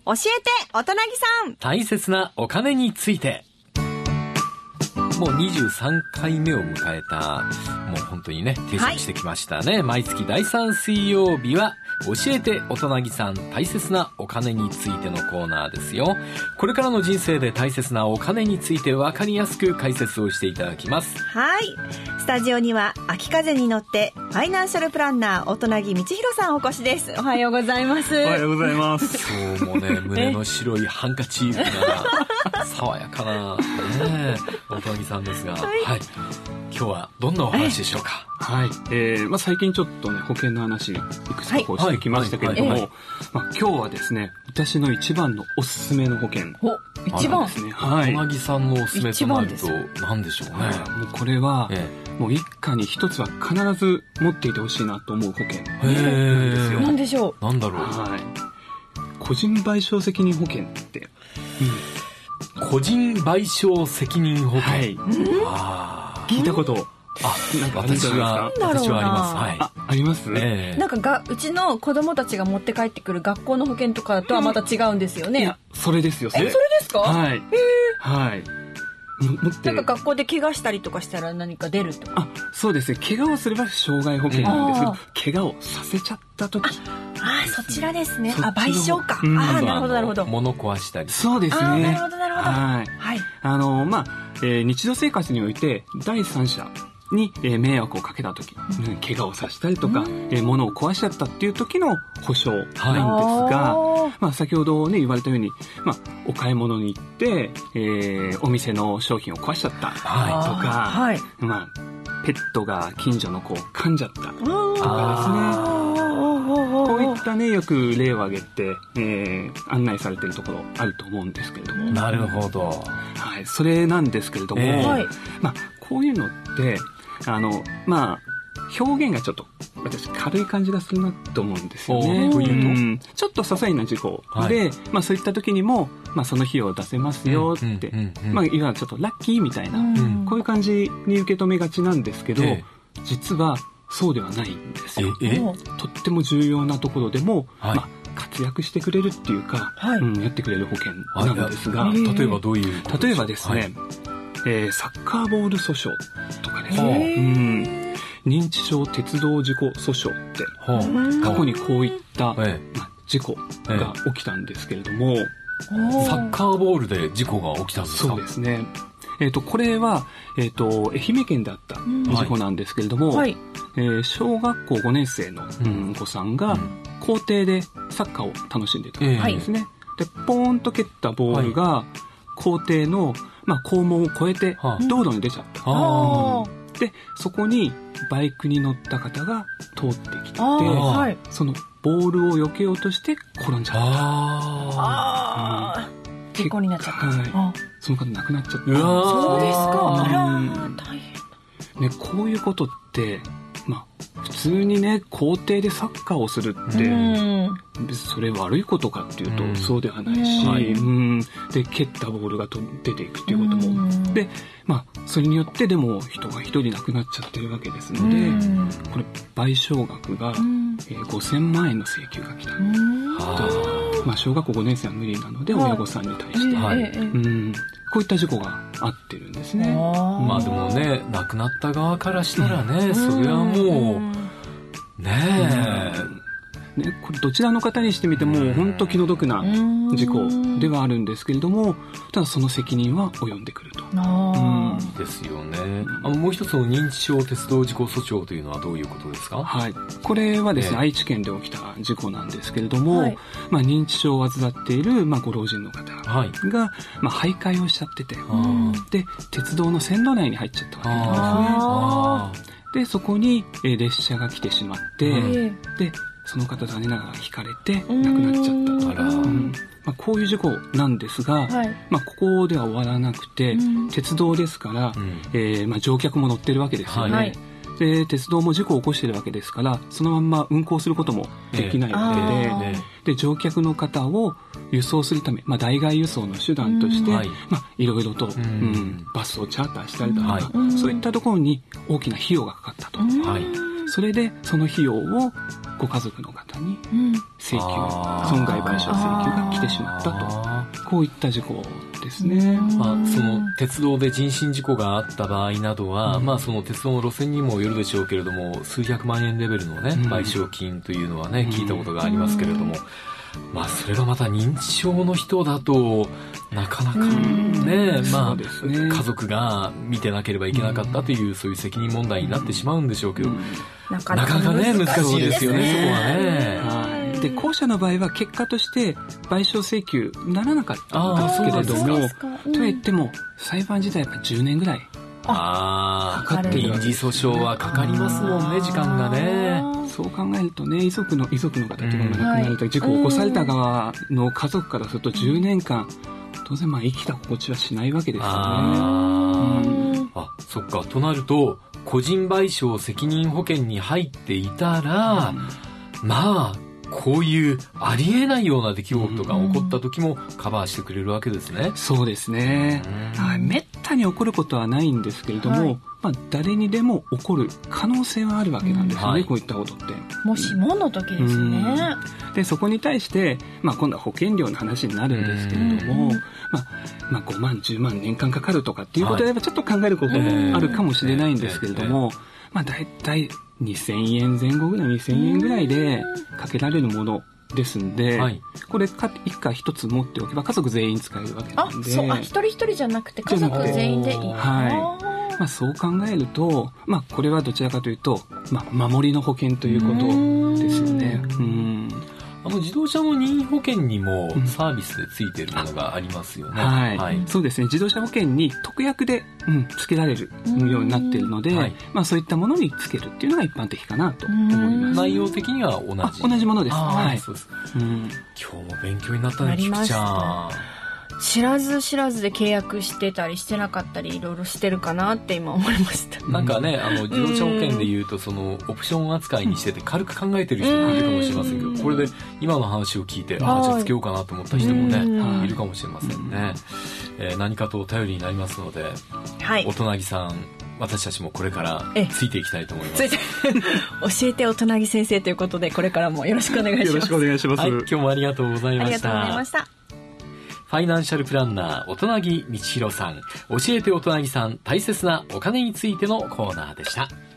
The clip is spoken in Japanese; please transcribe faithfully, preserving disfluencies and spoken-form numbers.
教えて大人木さん。 大切なお金について。もうにじゅうさんかいめを迎えた、もう本当にね定着してきましたね、はい、毎月だいさん水曜日は教えて大人木さん大切なお金についてのコーナーですよ。これからの人生で大切なお金について分かりやすく解説をしていただきます。 はい、スタジオには秋風に乗ってファイナンシャルプランナー大人木道弘さんお越しです。おはようございます。 おはようございます。 今日もね胸の白いハンカチーフが爽やかな、ね、大人木さんですが、はい、はい、今日はどんなお話でしょうか。 はい、えーまあ、最近ちょっとね保険の話いくつかこうしてきましたけれども、はいはいはい、まあ、今日はですね私の一番のおすすめの保険一番ですね、はい、 大人木さんのおすすめとなると何でしょうね。 はい、もうこれは、ええ、もう一家に一つは必ず持っていてほしいなと思う保険なんですよ。 何でしょう。 何だろう。 はい、個人賠償責任保険って、 うん、個人賠償責任保険、はい、 あ聞いたことあ、なんか私は私はあります。はい。 あ、ありますね。 えー、なんかがうちの子供たちが持って帰ってくる学校の保険とかとはまた違うんですよね。 いや、それですよ。 それ。え、それですか？ はい。 へー、 はい。持ってなんか学校で怪我したりとかしたら何か出るとか。 あ、そうですね。怪我をすれば傷害保険なんですけど、怪我をさせちゃった時。 ああ、そちらですね。あ、賠償か。うん、ああ、なるほどなるほど。 物壊したり。 そうですね。 なるほどなるほど。 はい。はい。あのまあ、えー、日常生活において第三者に、えー、迷惑をかけた時、うん、怪我をさせたりとか、えー、物を壊しちゃったっていう時の保証なんですが、はい、まあ、先ほどね言われたように、まあ、お買い物に行って、えー、お店の商品を壊しちゃったとか、はい、まあ、ペットが近所の子を噛んじゃったとかですね。こういったねよく例を挙げて、えー、案内されているところあると思うんですけれども。 なるほど。 はい、それなんですけれども、えー、まあ、こういうのってあのまあ表現がちょっと私軽い感じがするなと思うんですよね。というとちょっと些細な事故で、はい、まあ、そういった時にも、まあ、その費用を出せますよって、うんうんうんうん、まあ、いわゆるちょっとラッキーみたいな、うん、こういう感じに受け止めがちなんですけど、えー、実はそうではないんですよ。えー、とっても重要なところでも、はい、まあ、活躍してくれるっていうか、はい、うん、やってくれる保険なんですが、 はい、例えばどういうことですか？ 例えばですね、はい、えー、サッカーボール訴訟とかですね、うん、認知症鉄道事故訴訟って、過去にこういった、まあ、事故が起きたんですけれども、 サッカーボールで事故が起きたんですか？ そうですね。えー、とこれは、えー、と愛媛県であった事故なんですけれども、はい、えー、小学校ごねん生の、うん、お子さんが校庭でサッカーを楽しんでいたんですね。えー、でポーンと蹴ったボールが、はい、校庭の、まあ、校門を越えて道路に出ちゃった。はあ、うん、でそこにバイクに乗った方が通ってきてて、はい、そのボールを避けようとして転んじゃった。 ああ、うん、事故になっちゃった。 はい、その方亡くなっちゃった。 そうですか。あら、大変だ。ね、こういうことって、まあ、普通にね校庭でサッカーをするって、うん、それ悪いことかっていうと、うん、そうではないし、うん、で蹴ったボールがと出ていくっていうことも、うん、で、まあ、それによってでも人が一人亡くなっちゃってるわけですので、うん、これ賠償額が、うん、えー、ごせんまんえんの請求が来た、うん、まあ、小学校ごねん生は無理なので、はい、親御さんに対して、はい、うん、こういった事故があってるんですね。 まあでもね亡くなった側からしたらね、うん、それはもう、うん、ねえ、 うん、ね、これどちらの方にしてみても本当気の毒な事故ではあるんですけれども、ただその責任は及んでくると。 あ、うん、ですよね。あのもう一つの認知症鉄道事故訴訟というのはどういうことですか？ はい、これはですね、えー、愛知県で起きた事故なんですけれども、はい、まあ、認知症を患っている、まあ、ご老人の方が、はい、まあ、徘徊をしちゃってて、で鉄道の線路内に入っちゃったわけなんですね。でそこに、えー、列車が来てしまって、うん、でその方残念ながらひかれて亡くなっちゃった。あら、うん、まあ、こういう事故なんですが、はい、まあ、ここでは終わらなくて、うん、鉄道ですから、うん、えーまあ、乗客も乗ってるわけですよね。はい、で鉄道も事故を起こしてるわけですからそのまんま運行することもできないわけで、えー、で乗客の方を輸送するため、まあ、代替輸送の手段として、うん、まあ、いろいろと、うん、バスをチャーターしたりだとか、はい、そういったところに大きな費用がかかったと、はい、 それでその費用をご家族の方に請求、損害賠償請求が来てしまったと、こういった事故ですね。 まあ、その鉄道で人身事故があった場合などは、うん、まあ、その鉄道の路線にもよるでしょうけれども、数百万円レベルのね、うん、賠償金というのはね、聞いたことがありますけれども、うん、まあ、それがまた認知症の人だとなかなかね、まあ、ね、家族が見てなければいけなかったという、そういう責任問題になってしまうんでしょうけど、なかなかね、難しいですよね、そこはね。 はいで後者の場合は結果として賠償請求ならなかったんですけれども、うん、とは言っても裁判自体やっぱじゅうねんぐらいあかかって民事訴訟はかかりますもんね、時間がね。 そう考えるとね、遺族の遺族の方とかが亡くなると、事故を起こされた側の家族からするとじゅうねんかん当然まあ生きた心地はしないわけですよね。 あ、うん、あ、そっか。となると個人賠償責任保険に入っていたら、うん、まあこういうありえないような出来事が起こった時もカバーしてくれるわけですね。 うん、そうですね。はい、めったに起こることはないんですけれども、はい、まあ、誰にでも起こる可能性はあるわけなんですよね、うん、はい、こういったことって。 もしもの時ですね。 でそこに対して、まあ、今度は保険料の話になるんですけれども、まあまあ、ごまんじゅうまん年間かかるとかっていうことであればちょっと考えることもあるかもしれないんですけれども、まあ、だいたいにせんえんぜん後ぐらい、にせんえんぐらいでかけられるものですんで、はい、これか一家一つ持っておけば家族全員使えるわけなんで。 あ、そう、あ、一人一人じゃなくて家族全員でいい。 はい。まあ、そう考えると、まあ、これはどちらかというと、まあ、守りの保険ということですよね。うん。 あの自動車の任意保険にもサービスでついているものがありますよね。 うん、はい、はい。そうですね。自動車保険に特約で、うん、付けられるようになっているので、はい、まあそういったものに付けるっていうのが一般的かなと思います。 内容的には同じ。 同じものです。はい。 そうです。うん。今日も勉強になったね、菊ちゃん。 知らず知らずで契約してたりしてなかったりいろいろしてるかなって今思いました。 なんかね、あの自動車保険でいうとそのオプション扱いにしてて軽く考えてる人もいるかもしれませんけど、これで今の話を聞いて、ああじゃあつけようかなと思った人もねいるかもしれませんね。えー、何かとお頼りになりますので、はい、おとなぎさん、私たちもこれからついていきたいと思います。 教えておとなぎ先生ということで、これからもよろしくお願いします。よろしくお願いします。 はい、今日もありがとうございました。 ありがとうございました。 ファイナンシャルプランナーおとなぎみちひろさん、教えておとなぎさん、大切なお金についてのコーナーでした。